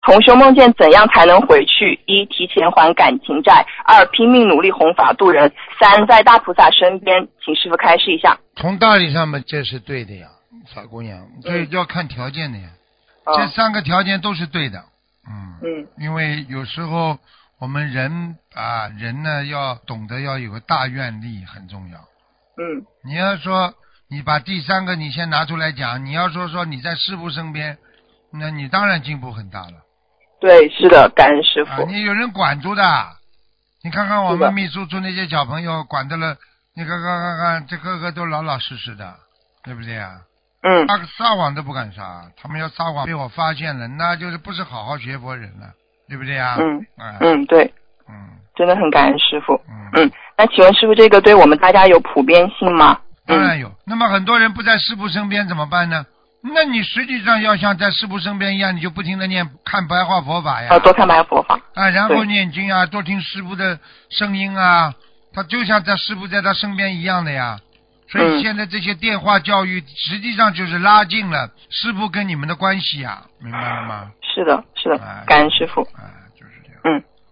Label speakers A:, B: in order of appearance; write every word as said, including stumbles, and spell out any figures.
A: 同修梦见怎样才能回去？一、提前还感情债；二、拼命努力弘法度人；三、在大菩萨身边。请师父开示一下。
B: 从道理上面这是对的呀，傻姑娘，这要看条件的呀。
A: 嗯、
B: 这三个条件都是对的。嗯
A: 嗯，
B: 因为有时候我们人啊，人呢要懂得要有个大愿力很重要。
A: 嗯，
B: 你要说你把第三个你先拿出来讲，你要说说你在师父身边，那你当然进步很大了。
A: 对，是的，感恩师父。
B: 啊，你有人管住的，你看看我
A: 是的
B: 们秘书处那些小朋友管得了，你看看看看，这个个都老老实实的，对不对啊？
A: 嗯，
B: 他撒谎都不敢撒，他们要撒谎被我发现了，那就是不是好好学佛人了，对不对啊？
A: 嗯
B: 啊
A: 嗯，对，
B: 嗯
A: 真的很感恩师父。
B: 嗯，
A: 嗯，那请问师父，这个对我们大家有普遍性吗？
B: 当然有。那么很多人不在师父身边怎么办呢？那你实际上要像在师父身边一样，你就不停的念看白话佛法呀，
A: 呃，多看白佛法。
B: 啊，然后
A: 对
B: 念经啊，多听师父的声音啊，他就像在师父在他身边一样的呀。所以
A: 嗯
B: 现在这些电话教育实际上就是拉近了师父跟你们的关系呀，明白了吗？
A: 是的，是的
B: 哎，
A: 感恩师父。
B: 哎